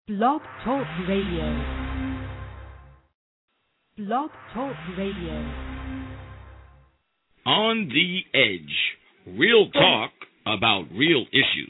Blog Talk Radio. Blog Talk Radio. On the Edge. Real talk about real issues.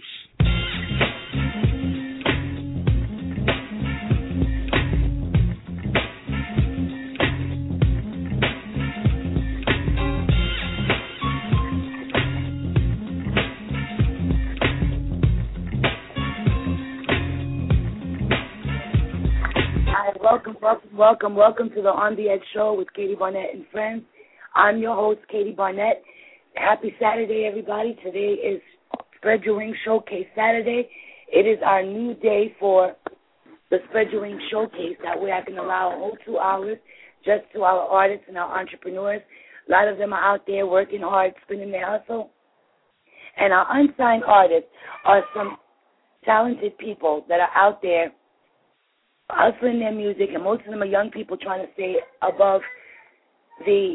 Welcome to the On the Edge show with Katie Barnett and friends. I'm your host, Katie Barnett. Happy Saturday, everybody. Today is Spread Your Wings Showcase Saturday. It is our new day for the Spread Your Wings Showcase. That way I can allow a whole 2 hours just to our artists and our entrepreneurs. A lot of them are out there working hard, spinning their hustle. And our unsigned artists are some talented people that are out there hustling their music, and most of them are young people trying to stay above the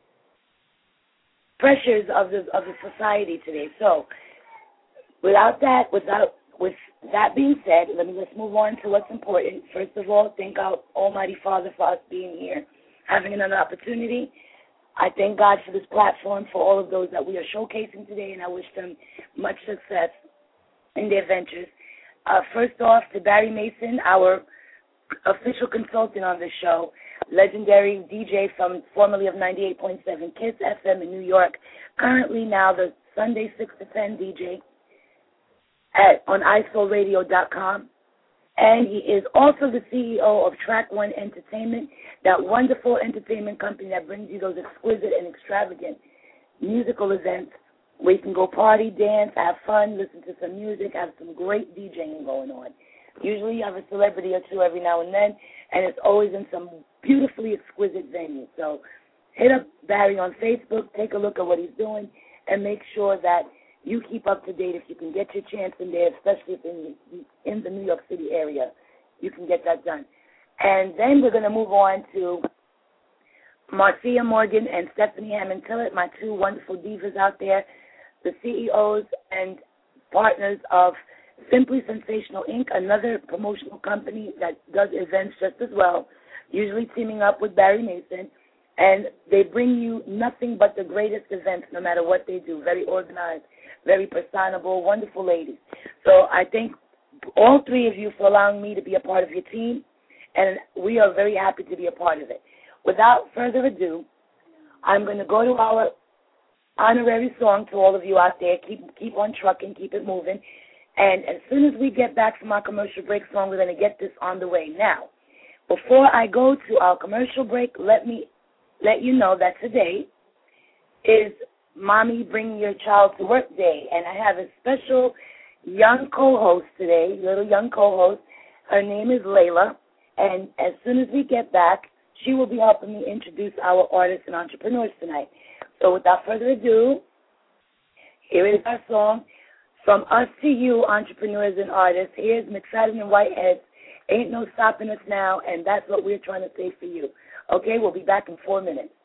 pressures of the society today. So, with that being said, let's move on to what's important. First of all, thank our Almighty Father for us being here, having another opportunity. I thank God for this platform, for all of those that we are showcasing today, and I wish them much success in their ventures. First off, to Barry Mason, our official consultant on this show, legendary DJ from formerly of 98.7 Kiss FM in New York, currently now the Sunday 6 to 10 DJ on iSoulRadio.com, and he is also the CEO of Track One Entertainment, that wonderful entertainment company that brings you those exquisite and extravagant musical events where you can go party, dance, have fun, listen to some music, have some great DJing going on. Usually you have a celebrity or two every now and then, and it's always in some beautifully exquisite venue. So hit up Barry on Facebook, take a look at what he's doing, and make sure that you keep up to date if you can get your chance in there, especially if in the New York City area. You can get that done. And then we're going to move on to Marcia Morgan and Stephanie Hammond-Tillett, my two wonderful divas out there, the CEOs and partners of Simply Sensational Inc., another promotional company that does events just as well, usually teaming up with Barry Mason, and they bring you nothing but the greatest events no matter what they do. Very organized, very personable, wonderful ladies. So I thank all three of you for allowing me to be a part of your team, and we are very happy to be a part of it. Without further ado, I'm going to go to our honorary song to all of you out there. Keep on trucking, keep it moving. And as soon as we get back from our commercial break song, we're going to get this on the way. Now, before I go to our commercial break, let me let you know that today is Mommy Bring Your Child to Work Day. And I have a special young co-host today, little young co-host. Her name is Layla. And as soon as we get back, she will be helping me introduce our artists and entrepreneurs tonight. So without further ado, here is our song. From us to you, entrepreneurs and artists, here's McFadden and Whitehead. Ain't no stopping us now, and that's what we're trying to say for you. Okay, we'll be back in 4 minutes.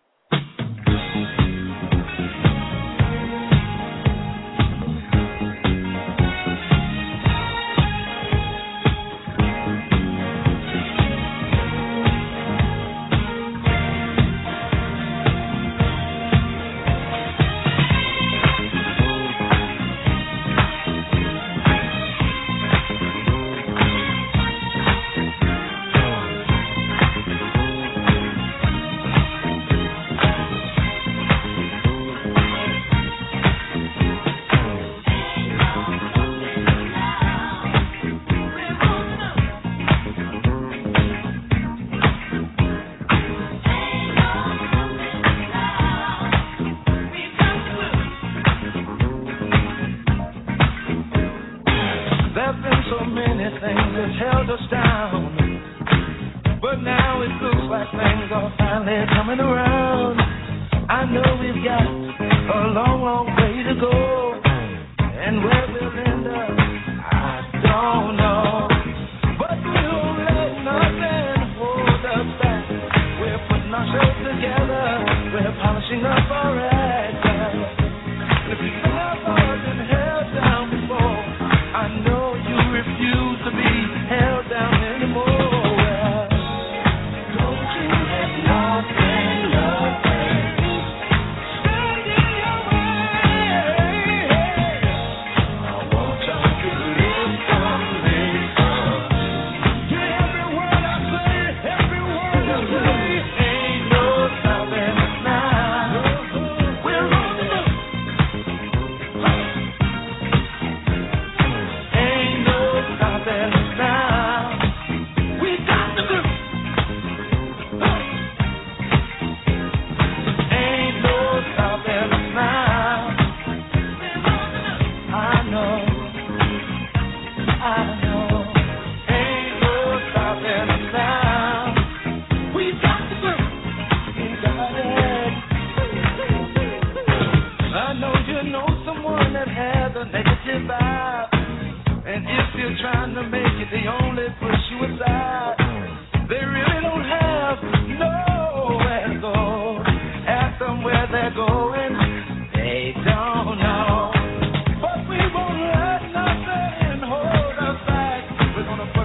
Polishing up our acts. If you never been held down before, I know you refuse to be held down.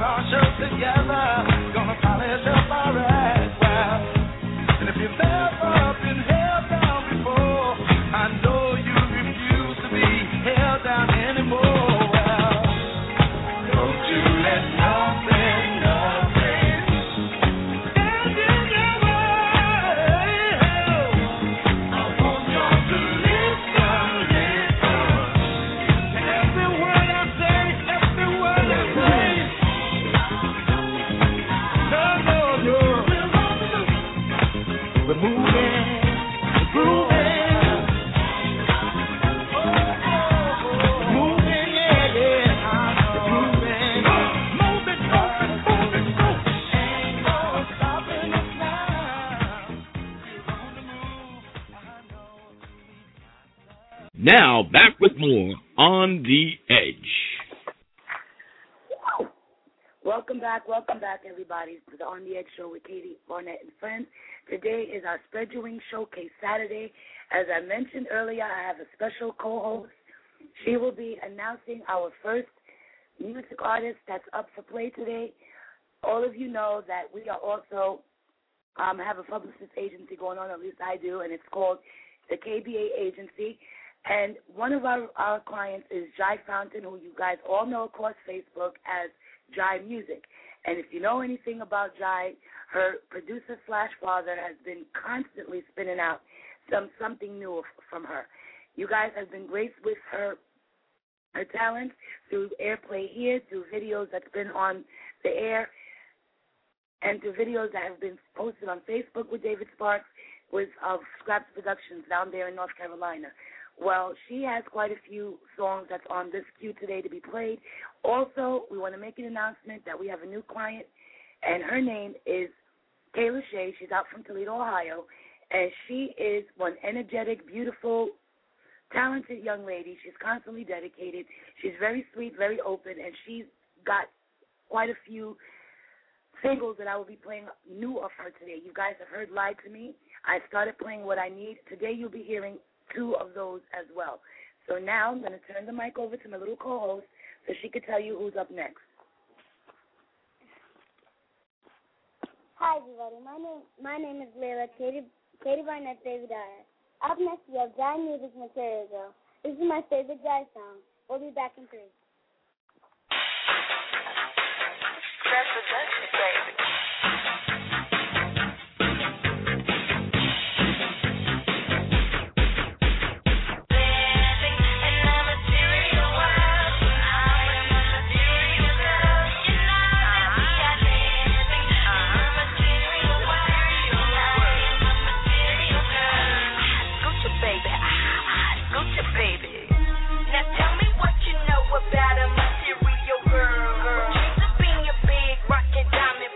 Now, back with more On the Edge. Welcome back, everybody, to the On the Edge show with Katie Barnett and friends. Today is our Spread Your Wings Showcase Saturday. As I mentioned earlier, I have a special co-host. She will be announcing our first music artist that's up for play today. All of you know that we are also have a publicist agency going on, at least I do, and it's called the KBA Agency. And one of our clients is Jai Fountain, who you guys all know across Facebook as Jai Music. And if you know anything about Jai, her producer/father has been constantly spinning out something new from her. You guys have been graced with her talent through airplay here, through videos that's been on the air, and through videos that have been posted on Facebook with David Sparks of Scraps Productions down there in North Carolina. Well, she has quite a few songs that's on this queue today to be played. Also, we want to make an announcement that we have a new client, and her name is Kayla Shea. She's out from Toledo, Ohio, and she is one energetic, beautiful, talented young lady. She's constantly dedicated. She's very sweet, very open, and she's got quite a few singles that I will be playing new of her today. You guys have heard Lie to Me. I started playing What I Need. Today you'll be hearing two of those as well. So now I'm going to turn the mic over to my little co-host so she could tell you who's up next. Hi, everybody. My name is Layla, Katie Barnett, David Dyer. Up next, we have Jai Music Material Girl. This is my favorite Jai song. We'll be back in 3. That's the Dusty, baby. About a material girl. Dreams of being a big rockin' diamond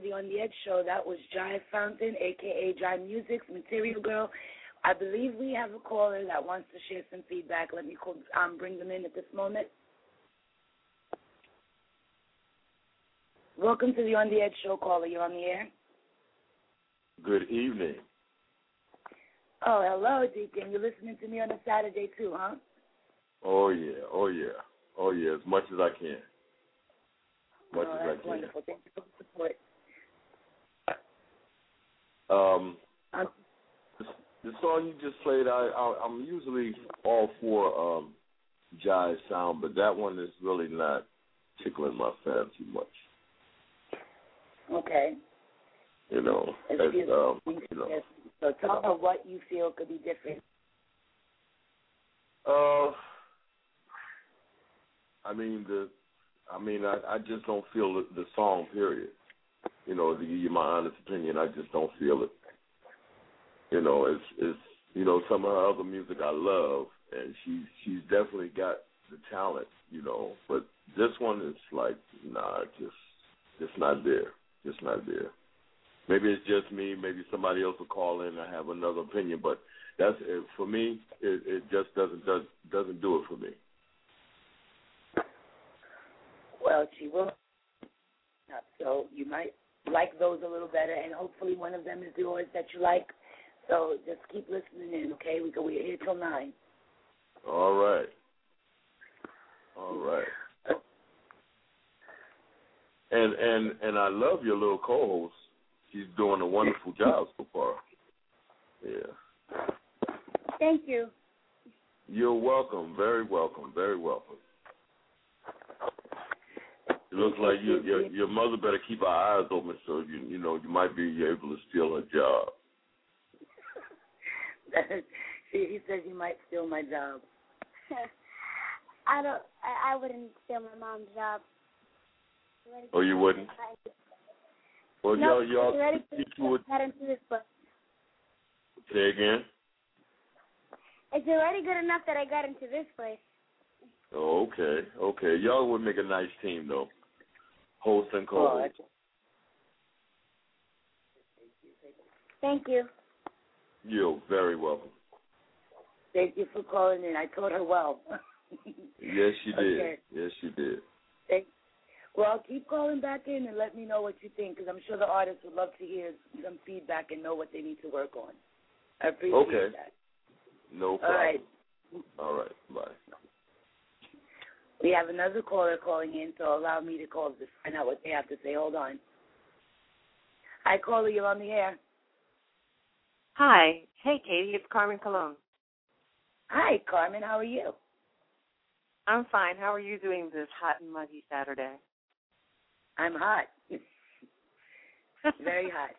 the On the Edge show. That was Jive Fountain, a.k.a. Jive Music's Material Girl. I believe we have a caller that wants to share some feedback. Let me bring them in at this moment. Welcome to the On the Edge show, caller. You're on the air. Good evening. Oh, hello, Deacon. You're listening to me on a Saturday, too, huh? Oh, yeah. As much as I can. That's wonderful. Thank you for the support. The song you just played, I'm usually all for jive sound, but that one is really not tickling my fancy much. Okay. You know, So tell her what you feel could be different. I just don't feel the song, period. You know, to give you my honest opinion, I just don't feel it. You know, it's some of her other music I love, and she's definitely got the talent, you know, but this one is like, nah, just not there. Just not there. Maybe it's just me. Maybe somebody else will call in and have another opinion, but that's it. For me, it just doesn't do it for me. Well, she will. So you might like those a little better, and hopefully one of them is yours that you like. So just keep listening in, okay? We're here till 9. All right. And I love your little co-host. She's doing a wonderful job so far. Yeah. Thank you. You're welcome. Very welcome. Very welcome. It looks like your mother better keep her eyes open, so you might be able to steal her job. He says you might steal my job. I wouldn't steal my mom's job. Oh, you wouldn't? Well, no, y'all would. Got into this book. Say again? It's already good enough that I got into this place. Oh, okay. Y'all would make a nice team, though. Host and co-host. Thank you. You're very welcome. Thank you for calling in. I told her well. Yes, you did. Okay. Yes, you did. Well, keep calling back in and let me know what you think, because I'm sure the artists would love to hear some feedback and know what they need to work on. I appreciate that. No problem. All right. All right. Bye. We have another caller calling in, so allow me to call to find out what they have to say. Hold on. Hi, caller. You're on the air. Hi. Hey, Katie. It's Carmen Colon. Hi, Carmen. How are you? I'm fine. How are you doing this hot and muggy Saturday? I'm hot. Very hot.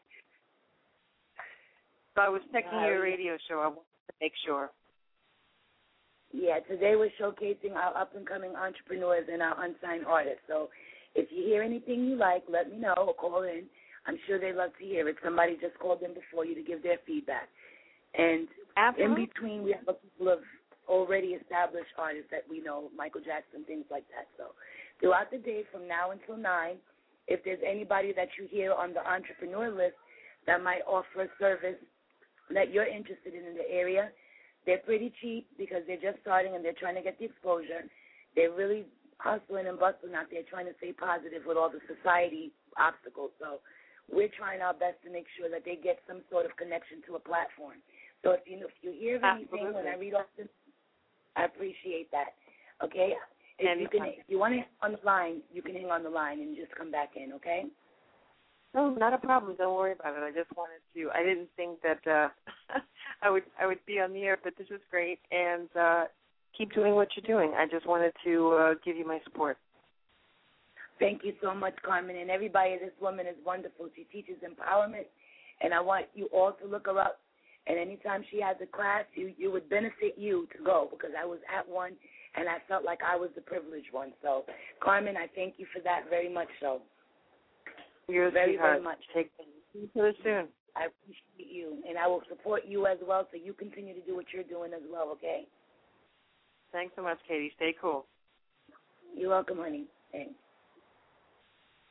So I was checking your radio show. I wanted to make sure. Yeah, today we're showcasing our up-and-coming entrepreneurs and our unsigned artists. So if you hear anything you like, let me know or call in. I'm sure they'd love to hear it. Somebody just called in before you to give their feedback. And Absolutely. In between, we have a couple of already established artists that we know, Michael Jackson, things like that. So throughout the day from now until 9, if there's anybody that you hear on the entrepreneur list that might offer a service that you're interested in the area, they're pretty cheap because they're just starting and they're trying to get the exposure. They're really hustling and bustling out there trying to stay positive with all the society obstacles. So we're trying our best to make sure that they get some sort of connection to a platform. So if you hear of anything when I read off this, I appreciate that. Okay? If you want to hang on the line, you can hang on the line and just come back in, okay? No, not a problem. Don't worry about it. I just wanted to. I didn't think that I would be on the air, but this is great. And keep doing what you're doing. I just wanted to give you my support. Thank you so much, Carmen. And everybody, this woman is wonderful. She teaches empowerment, and I want you all to look her up. And anytime she has a class, you would benefit you to go, because I was at one, and I felt like I was the privileged one. So, Carmen, I thank you for that very much so. You're very, very much. Take care soon. I appreciate you, and I will support you as well, so you continue to do what you're doing as well, okay? Thanks so much, Katie. Stay cool. You're welcome, honey. Thanks.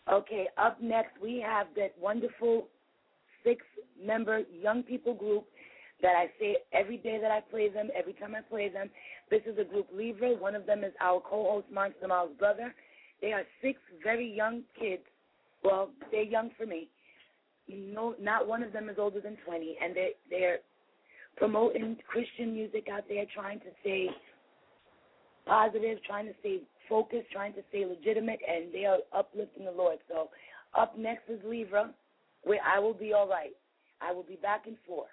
Okay, up next we have that wonderful 6-member young people group that I say every day that I play them, every time I play them. This is a group Livre. One of them is our co-host, Monster Miles' brother. They are 6 very young kids. Well, they're young for me. No, not one of them is older than 20, and they're promoting Christian music out there, trying to stay positive, trying to stay focused, trying to stay legitimate, and they are uplifting the Lord. So up next is Livre, where I Will Be All Right. I will be back in 4.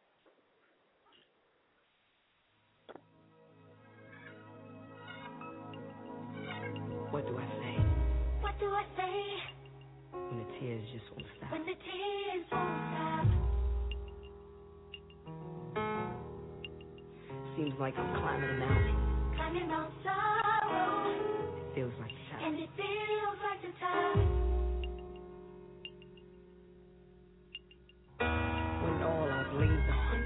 What do I say? What do I say? When the tears just won't stop. When the tears won't stop. Seems like I'm climbing a mountain. Climbing Mount Sorrow. It feels like the top. And it feels like the top. When all I've leaned on.